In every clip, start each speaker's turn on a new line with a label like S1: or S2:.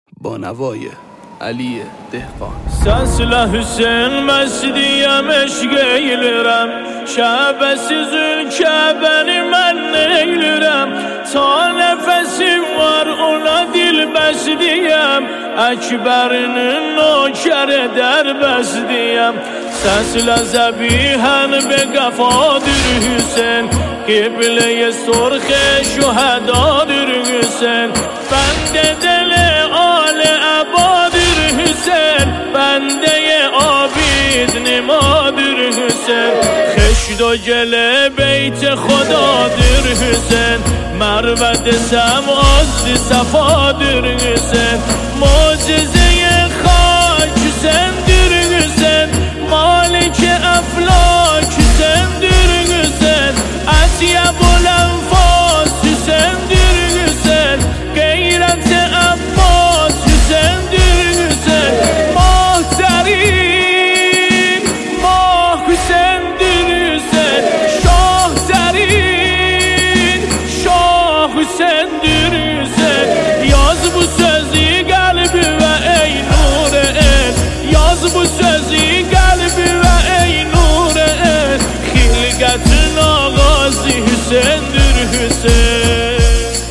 S1: با نوای علی دهقان.
S2: Sesle Hüseyin mesdiyem eşgeylirem, Şəbəsiz Kəbəni mən neylirəm. Ta nefesim var ona dil bəsliyəm, Əkbərinin nökəri dərbəzdiyəm. Sesle zəbihən be qəfadır Hüseyin, Qiblə-i sürx şühədadır Hüseyin. Bəndə deli ali əbadır Hüseyin, بنده عابد نمادر حسین. خشت و گل بیت خدا در حسین، مروت سماز صفادر حسین. معجزه خاک حسین در حسین، مالک افلاک حسین در حسین. اطیب الانفاس حسین در حسین، غیرت عباس حسین در حسین. Yaz bu sözü kalbime ey nur-i-in, Yaz bu sözü kalbime ey nur-i-in. Hilqətin ağası Hüseyindir Hüseyin.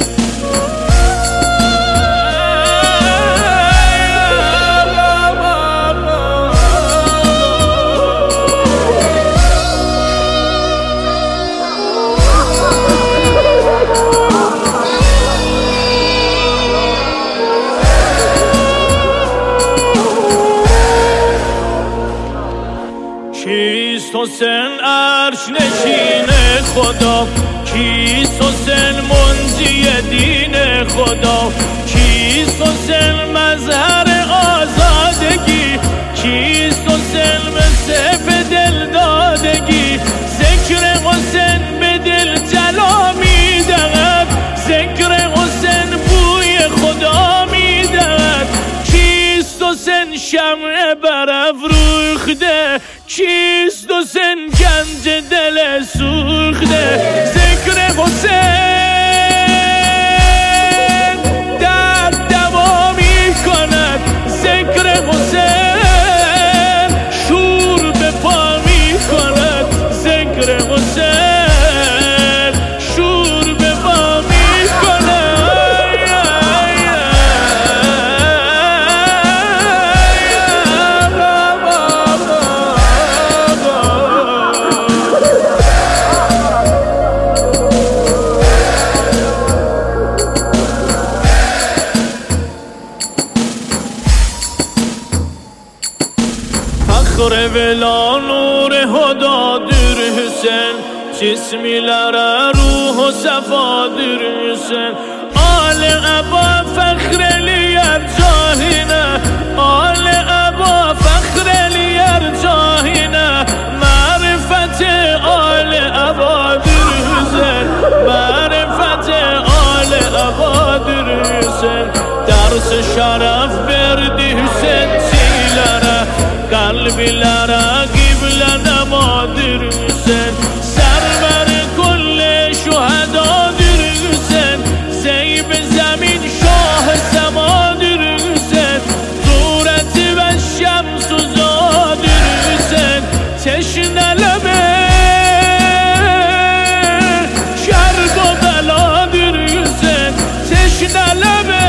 S2: کیست حسین عرش نشین خدا، کیست حسین منجی دین خدا، کیست حسین مظهر آزادگی، کیست حسین مثل دل دادگی. ذکر حسین به دل جلا میدهد، ذکر حسین بوی خدا میدهد. کیست حسین شمع برافروخته، کیست حسین گنج دل سوخته. ذکر حسین در دوا میکند، ذکر حسین شور به پا میکند. ذکر حسین شور به پا فخر ولا نور هدا در حسین، جسمیلere روح و صفا در حسین. آل ابا فخر لیر جاهینه، آل ابا فخر لیر جاهینه. معرفت آل ابا در حسین، معرفت آل ابا در حسین. درس شرف بردی حسین چیلره، قلبیلere قبله نمادر حسین. سرور کل شهدادر حسین، زیب زمین شاه سمادر حسین. صورت و شمس و زادر حسین، تشنه لبه کرب و بلادر حسین. تشنه لبه